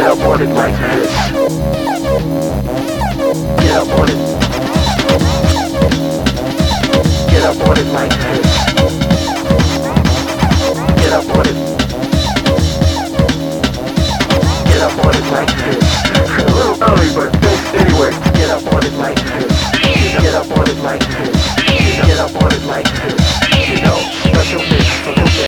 Get up on it like this. Get up on it. Get up on it like this. Get up on it. Get up on it like this. A little early, but anyway. Get up on it like this. Get up on it like this. Get up on it like this. You know, special mix for the